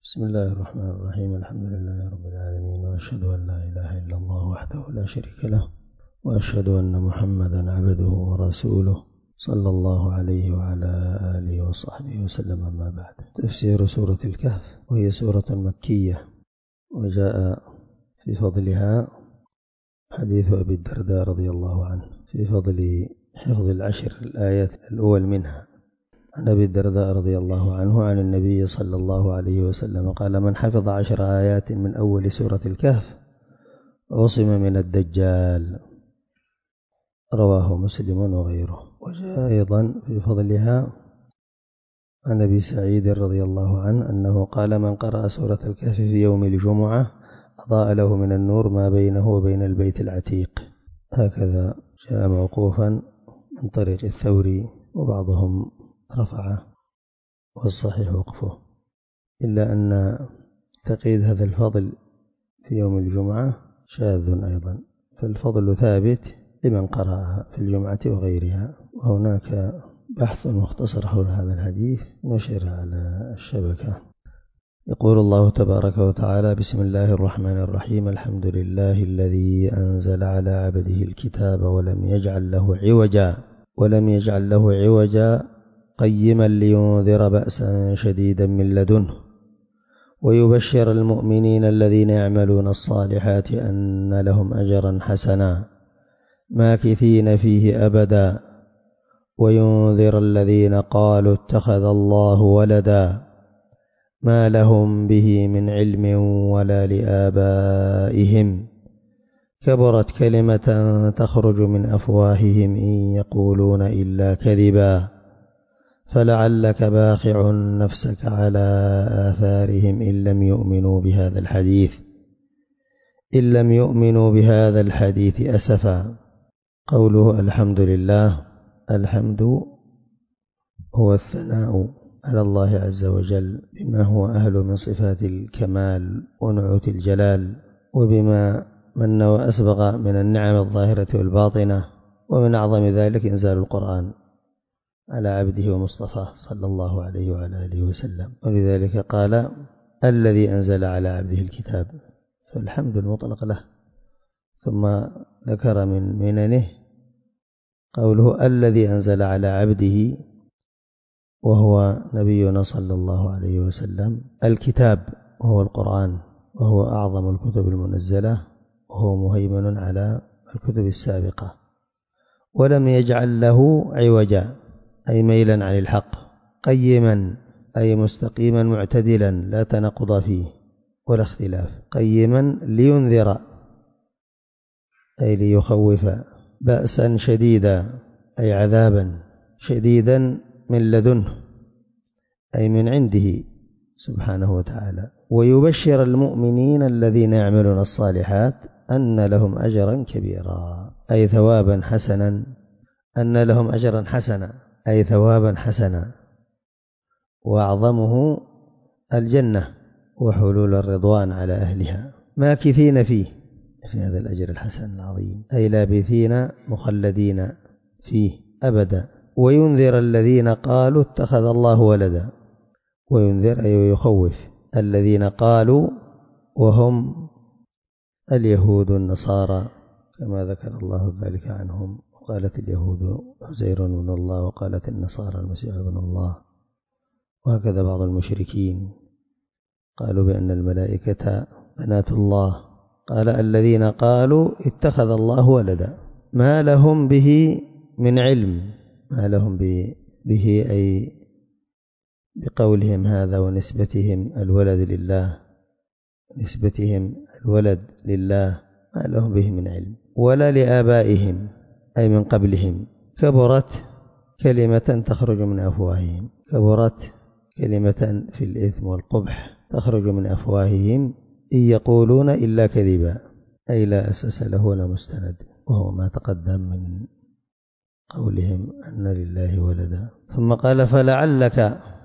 بسم الله الرحمن الرحيم. الحمد لله رب العالمين، وأشهد أن لا إله إلا الله وحده لا شريك له، وأشهد أن محمدا عبده ورسوله صلى الله عليه وعلى آله وصحبه وسلم. أما بعد، تفسير سورة الكهف، وهي سورة مكية، وجاء في فضلها حديث أبي الدرداء رضي الله عنه في فضل حفظ العشر الآيات الأول منها. عن أبي الدرداء رضي الله عنه عن النبي صلى الله عليه وسلم قال: من حفظ 10 آيات من أول سورة الكهف عصم من الدجال. رواه مسلم وغيره. وجاء أيضا في فضلها عن أبي سعيد رضي الله عنه أنه قال: من قرأ سورة الكهف في يوم الجمعة أضاء له من النور ما بينه وبين البيت العتيق. هكذا جاء موقوفا من طريق الثوري، وبعضهم رفعه، والصحيح وقفه، إلا أن تقييد هذا الفضل في يوم الجمعة شاذ أيضا، فالفضل ثابت لمن قرأها في الجمعة وغيرها. وهناك بحث مختصر حول هذا الحديث نشر على الشبكة. يقول الله تبارك وتعالى: بسم الله الرحمن الرحيم. الحمد لله الذي أنزل على عبده الكتاب ولم يجعل له عوجا قيما لينذر بأسا شديدا من لدنه ويبشر المؤمنين الذين يعملون الصالحات أن لهم أجرا حسنا ماكثين فيه أبدا وينذر الذين قالوا اتخذ الله ولدا ما لهم به من علم ولا لآبائهم كبرت كلمة تخرج من أفواههم إن يقولون إلا كذبا فلعلك باخع نفسك على آثارهم إن لم يؤمنوا بهذا الحديث أسفا. قوله الحمد لله: الحمد هو الثناء على الله عز وجل بما هو أهل من صفات الكمال ونعوت الجلال، وبما من وأسبغ من النعم الظاهرة والباطنة، ومن أعظم ذلك إنزال القرآن على عبده ومصطفاه صلى الله عليه وعلى آله وسلم. ولذلك قال: الذي أنزل على عبده الكتاب، فالحمد المطلق له. ثم ذكر من مننه قوله: الذي أنزل على عبده، وهو نبينا صلى الله عليه وسلم، الكتاب وهو القرآن، وهو أعظم الكتب المنزلة، وهو مهيمن على الكتب السابقة. ولم يجعل له عوجا، أي ميلا عن الحق، قيما أي مستقيما معتدلا لا تناقض فيه ولا اختلاف. قيما لينذر أي ليخوف، بأسا شديدا أي عذابا شديدا من لدنه أي من عنده سبحانه وتعالى. ويبشر المؤمنين الذين يعملون الصالحات أن لهم أجرا كبيرا أي ثوابا حسنا، أن لهم أجرا حسنا أي ثوابا حسنا، وأعظمه الجنة وحلول الرضوان على أهلها، ماكثين فيه في هذا الأجر الحسن العظيم، أي لابثين مخلدين فيه أبدا. وينذر الذين قالوا اتخذ الله ولدا، وينذر أي يخوف الذين قالوا، وهم اليهود النصارى كما ذكر الله ذلك عنهم. وقالت اليهود عزير ابن الله، وقالت النصارى المسيح ابن الله. وهكذا بعض المشركين قالوا بأن الملائكة بنات الله. قال: الذين قالوا اتخذ الله ولدا ما لهم به من علم، ما لهم به أي بقولهم هذا ونسبتهم الولد لله، ما لهم به من علم، ولا لآبائهم أي من قبلهم. كبرت كلمة تخرج من أفواههم، كبرت كلمة في الإثم والقبح تخرج من أفواههم إن يقولون إلا كذبا أي لا أساس له ولا مستند، وهو ما تقدم من قولهم أن لله ولدا. ثم قال: فلعلك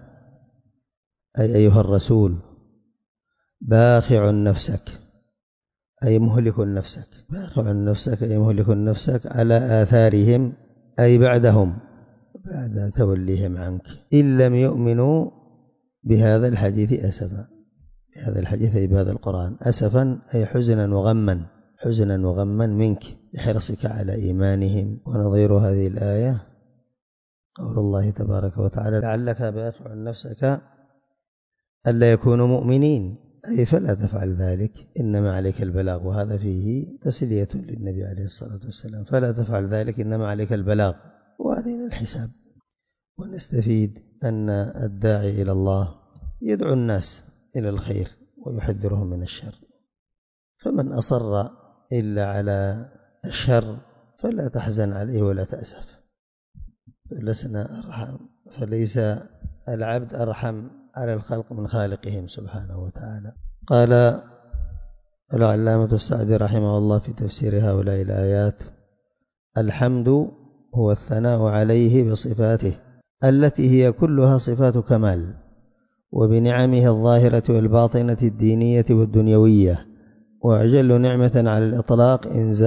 أي أيها الرسول باخع نفسك أي مهلك نفسك، باخع نفسك أي مهلك نفسك على آثارهم أي بعدهم، بعد توليهم عنك، إن لم يؤمنوا بهذا الحديث أسفا هذا الحديث أي بهذا القرآن. أسفا أي حزنا وغما منك لحرصك على إيمانهم. ونظير هذه الآية قول الله تبارك وتعالى لعلك باخع نفسك ألا يكونوا مؤمنين، أي فلا تفعل ذلك إنما عليك البلاغ. وهذا فيه تسلية للنبي عليه الصلاة والسلام، فلا تفعل ذلك إنما عليك البلاغ وعلينا الحساب. ونستفيد أن الداعي إلى الله يدعو الناس إلى الخير ويحذرهم من الشر، فمن أصر إلا على الشر فلا تحزن عليه ولا تأسف، لسنا أرحم، فليس العبد أرحم على الخلق من خالقهم سبحانه وتعالى. قال العلامة السعدي رحمه الله في تفسير هؤلاء الآيات: الحمد هو الثناء عليه بصفاته التي هي كلها صفات كمال، وبنعمه الظاهرة والباطنة الدينية والدنيوية. وأجل نعمة على الإطلاق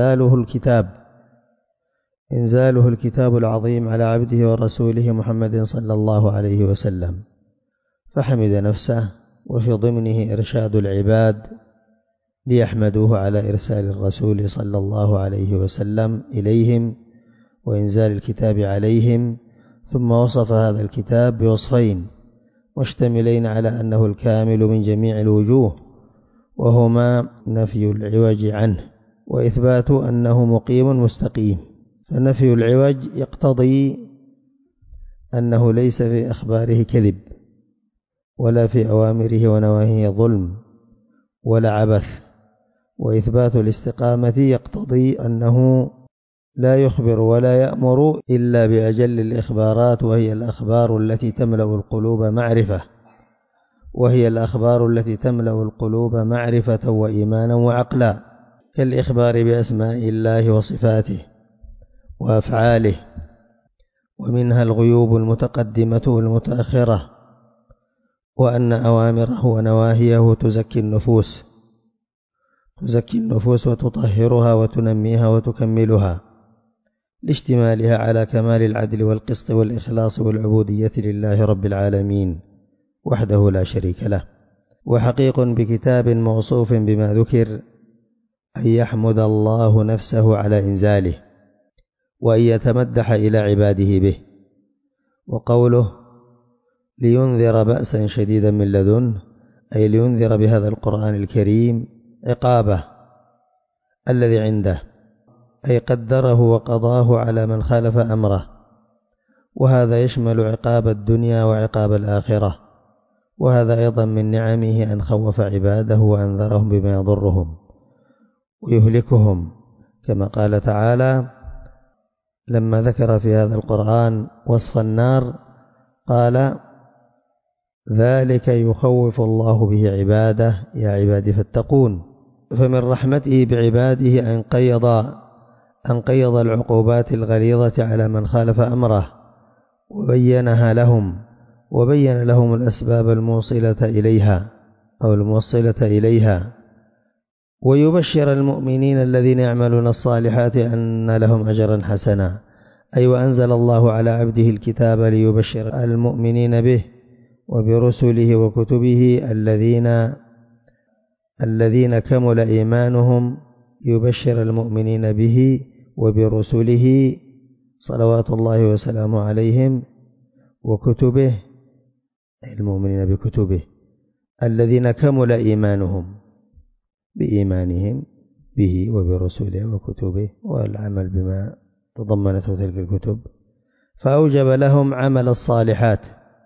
إنزاله الكتاب العظيم على عبده ورسوله محمد صلى الله عليه وسلم، فحمد نفسه وفي ضمنه إرشاد العباد ليحمدوه على إرسال الرسول صلى الله عليه وسلم إليهم وإنزال الكتاب عليهم. ثم وصف هذا الكتاب بوصفين مشتملين على أنه الكامل من جميع الوجوه، وهما نفي العوج عنه وإثبات أنه مقيم مستقيم. فنفي العوج يقتضي أنه ليس في أخباره كذب، ولا في أوامره ونواهيه ظلم ولا عبث. وإثبات الاستقامة يقتضي أنه لا يخبر ولا يأمر إلا بأجل الإخبارات، وهي الأخبار التي تملأ القلوب معرفة وإيمانا وعقلا، كالإخبار بأسماء الله وصفاته وأفعاله، ومنها الغيوب المتقدمة والمتأخرة، وأن أوامره ونواهيه تزكي النفوس وتطهرها وتنميها وتكملها لاشتمالها على كمال العدل والقسط والإخلاص والعبودية لله رب العالمين وحده لا شريك له. وحقيق بكتاب موصوف بما ذكر أن يحمد الله نفسه على إنزاله وأن يتمدح إلى عباده به. وقوله لينذر بأسا شديدا من لدنه، أي لينذر بهذا القرآن الكريم عقابه الذي عنده، أي قدره وقضاه على من خالف أمره، وهذا يشمل عقاب الدنيا وعقاب الآخرة. وهذا أيضا من نعمه أن خوف عباده وأنذرهم بما يضرهم ويهلكهم، كما قال تعالى لما ذكر في هذا القرآن وصف النار قال ذلك يخوف الله به عباده يا عبادي فاتقون. فمن رحمته بعباده أن قيض العقوبات الغليظة على من خالف أمره وبين لهم الأسباب الموصلة إليها ويبشر المؤمنين الذين يعملون الصالحات أن لهم أجرا حسنا، أي وأنزل الله على عبده الكتاب ليبشر المؤمنين به وبرسله وكتبه الذين كمل إيمانهم، يبشر المؤمنين به وبرسله صلوات الله وسلامه عليهم وكتبه، أي المؤمنين بكتبه الذين كمل إيمانهم بإيمانهم به وبرسله وكتبه والعمل بما تضمنته تلك الكتب، فأوجب لهم عمل الصالحات،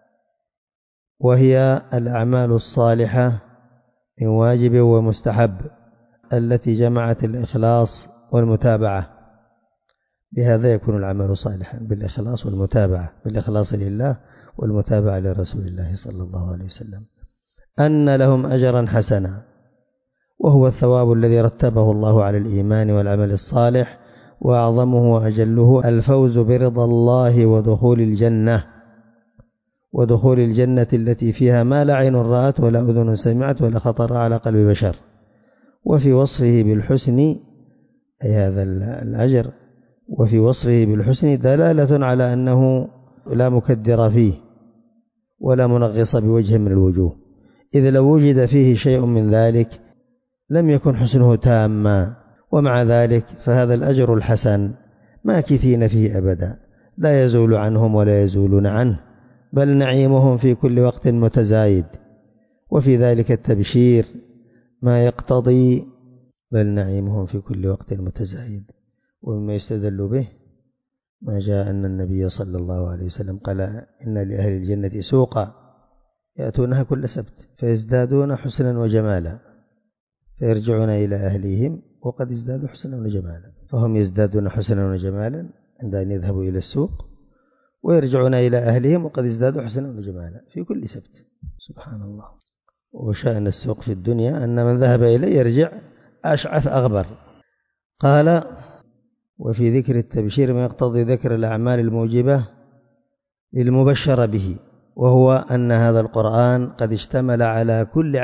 وهي الأعمال الصالحة من واجب ومستحب التي جمعت الإخلاص والمتابعة. بهذا يكون العمل صالحا، بالإخلاص والمتابعة، بالإخلاص لله والمتابعة لرسول الله صلى الله عليه وسلم. أن لهم أجرا حسنا، وهو الثواب الذي رتبه الله على الإيمان والعمل الصالح، وأعظمه وأجله الفوز برضا الله ودخول الجنة التي فيها ما لا عين رأت ولا أذن سمعت ولا خطر على قلب بشر. وفي وصفه بالحسن، أي هذا الأجر، وفي وصفه بالحسن دلالة على أنه لا مكدر فيه ولا منغص بوجه من الوجوه، إذ لو وجد فيه شيء من ذلك لم يكن حسنه تاما، ومع ذلك فهذا الأجر الحسن ماكثين فيه أبدا، لا يزول عنهم ولا يزولون عنه، بل نعيمهم في كل وقت متزايد، وفي ذلك التبشير ما يقتضي بل نعيمهم في كل وقت متزايد. ومما يستدل به ما جاء أن النبي صلى الله عليه وسلم قال إن لأهل الجنة سوقا يأتونها كل سبت فيزدادون حسنا وجمالا، فيرجعون إلى أهليهم وقد ازدادوا حسنا وجمالا، فهم يزدادون حسنا وجمالا عند أن يذهبوا إلى السوق، ويرجعون إلى أهلهم وقد ازدادوا حسنا وجمالا في كل سبت. سبحان الله. وشأن السوق في الدنيا أن من ذهب إليه يرجع أشعث أغبر. قال: وفي ذكر التبشير ما يقتضي ذكر الأعمال الموجبة للمبشر به، وهو أن هذا القرآن قد اشتمل على كل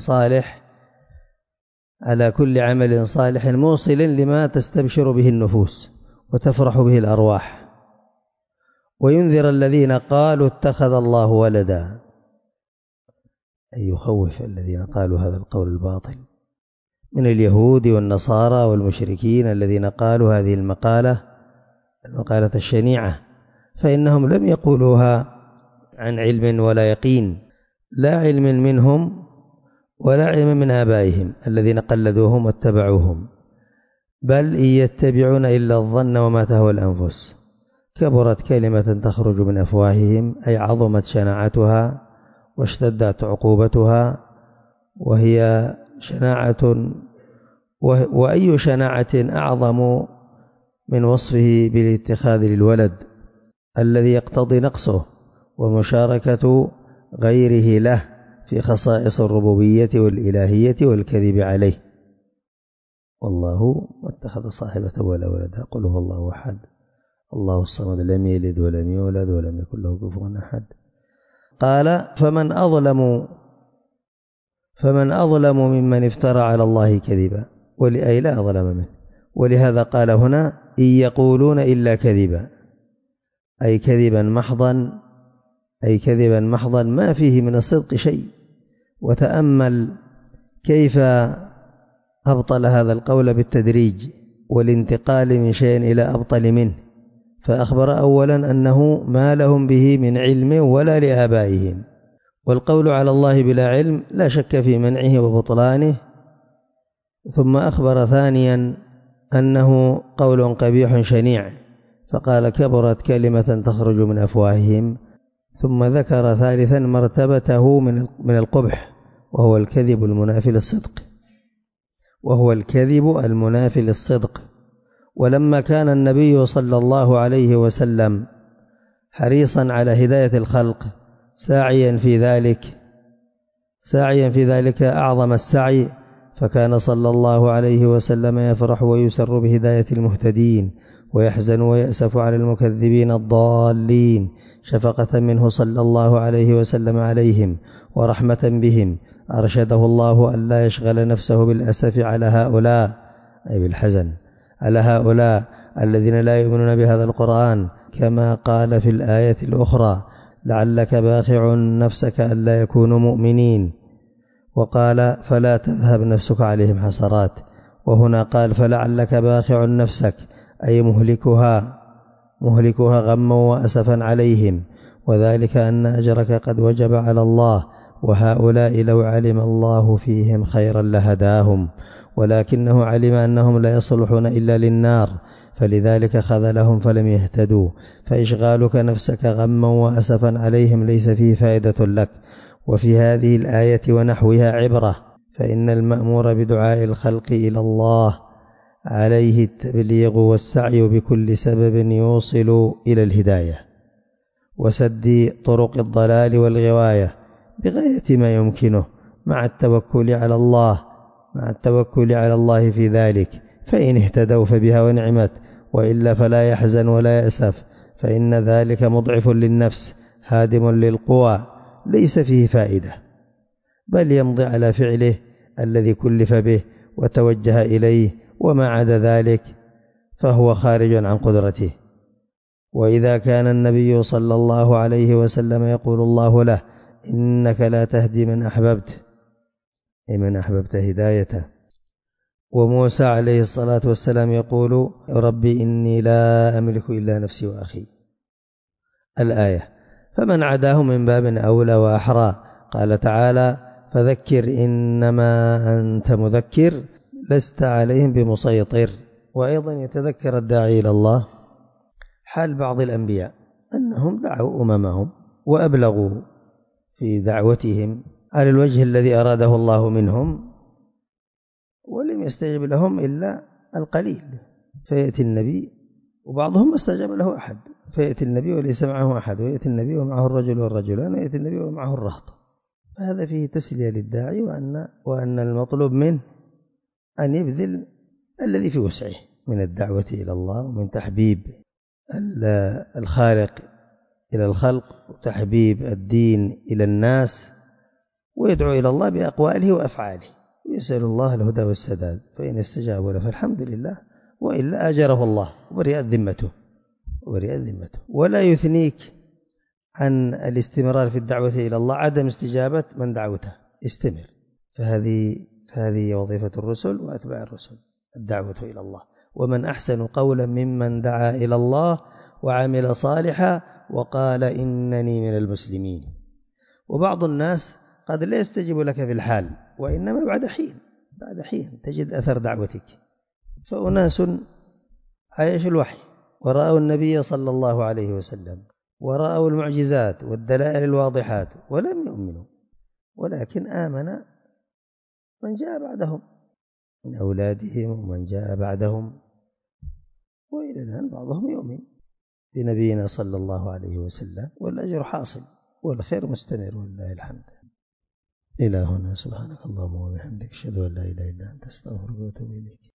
عمل صالح موصل لما تستبشر به النفوس وتفرح به الأرواح، وينذر الذين قالوا اتخذ الله ولدا، أي يخوف الذين قالوا هذا القول الباطل من اليهود والنصارى والمشركين الذين قالوا هذه المقالة الشنيعة، فإنهم لم يقولوها عن علم ولا يقين، لا علم منهم ولا علم من آبائهم الذين قلدوهم واتبعوهم، بل إن يتبعون إلا الظن وما تهوى الأنفس. كبرت كلمة تخرج من أفواههم، أي عظمت شناعتها واشتدت عقوبتها، وهي شناعة، وأي شناعة أعظم من وصفه بالاتخاذ للولد الذي يقتضي نقصه ومشاركة غيره له في خصائص الربوبية والإلهية والكذب عليه. والله ما اتخذ صاحبة ولا ولدا، قل هو الله أحد الله الصمد لم يلد ولم يولد ولم يكن له كفوا أحد. قال: فمن أظلم ممن افترى على الله كذبا، أي لا أظلم منه. ولهذا قال هنا: إن يقولون إلا كذبا، أي كذبا محضا ما فيه من الصدق شيء. وتأمل كيف أبطل هذا القول بالتدريج والانتقال من شيء إلى أبطل منه، فأخبر أولا أنه ما لهم به من علم ولا لآبائهم، والقول على الله بلا علم لا شك في منعه وبطلانه. ثم أخبر ثانيا أنه قول قبيح شنيع، فقال: كبرت كلمة تخرج من أفواههم. ثم ذكر ثالثا مرتبته من القبح، وهو الكذب المنافي للصدق. ولما كان النبي صلى الله عليه وسلم حريصا على هداية الخلق ساعيا في ذلك أعظم السعي، فكان صلى الله عليه وسلم يفرح ويسر بهداية المهتدين، ويحزن ويأسف على المكذبين الضالين، شفقة منه صلى الله عليه وسلم عليهم ورحمة بهم. أرشده الله أن لا يشغل نفسه بالأسف على هؤلاء، أي بالحزن على هؤلاء الذين لا يؤمنون بهذا القرآن، كما قال في الآية الأخرى: لعلك باخع نفسك ألا يكونوا مؤمنين. وقال: فلا تذهب نفسك عليهم حسرات. وهنا قال: فلعلك باخع نفسك، أي مهلكها غما وأسفا عليهم، وذلك أن أجرك قد وجب على الله، وهؤلاء لو علم الله فيهم خيرا لهداهم، ولكنه علم أنهم لا يصلحون إلا للنار، فلذلك خذلهم فلم يهتدوا. فإشغالك نفسك غما وأسفا عليهم ليس فيه فائدة لك. وفي هذه الآية ونحوها عبرة، فإن المأمور بدعاء الخلق إلى الله عليه التبليغ والسعي بكل سبب يوصل إلى الهداية، وسد طرق الضلال والغواية بغاية ما يمكنه، مع التوكل على الله في ذلك، فإن اهتدوا فبها ونعمت، وإلا فلا يحزن ولا يأسف، فإن ذلك مضعف للنفس هادم للقوى، ليس فيه فائدة، بل يمضي على فعله الذي كلف به وتوجه إليه، وما عدا ذلك فهو خارج عن قدرته. وإذا كان النبي صلى الله عليه وسلم يقول الله له: إنك لا تهدي من أحببت، أي من أحببت هدايته. وموسى عليه الصلاة والسلام يقول ربي إني لا أملك إلا نفسي وأخي، الآية. فمن عداه من باب أولى وأحرى. قال تعالى فذكر إنما أنت مذكر لست عليهم بمسيطر. وأيضا يتذكر الداعي إلى الله حال بعض الأنبياء أنهم دعوا أممهم وأبلغوا في دعوتهم على الوجه الذي أراده الله منهم، ولم يستجب لهم إلا القليل، فيأتي النبي وبعضهم ما استجاب له أحد، فيأتي النبي وليس معه أحد، ويأتي النبي ومعه الرجل والرجلان، ويأتي النبي ومعه الرهط. فهذا فيه تسلية للداعي وأن المطلوب منه أن يبذل الذي في وسعه من الدعوة إلى الله ومن تحبيب الخالق إلى الخلق وتحبيب الدين إلى الناس، ويدعو إلى الله بأقواله وأفعاله ويسأل الله الهدى والسداد. فإن استجابوا له فالحمد لله، وإلا أجره الله وبرئت ذمته. ولا يثنيك عن الاستمرار في الدعوة إلى الله عدم استجابة من دعوته، استمر. فهذه وظيفة الرسل وأتباع الرسل، الدعوة إلى الله. ومن أحسن قولا ممن دعا إلى الله وعمل صالحا وقال إنني من المسلمين. وبعض الناس قد لا يستجيب لك في الحال، وإنما بعد حين تجد أثر دعوتك. فأناس عايشوا الوحي ورأوا النبي صلى الله عليه وسلم ورأوا المعجزات والدلائل الواضحات ولم يؤمنوا، ولكن آمن من جاء بعدهم من أولادهم ومن جاء بعدهم، وإلى الآن بعضهم يؤمن بنبينا صلى الله عليه وسلم، والأجر حاصل والخير مستمر ولله الحمد. إلى هنا، سبحانك اللهم وبحمدك، أشهد أن لا إله إلا أنت، أستغفرك وأتوب إليك.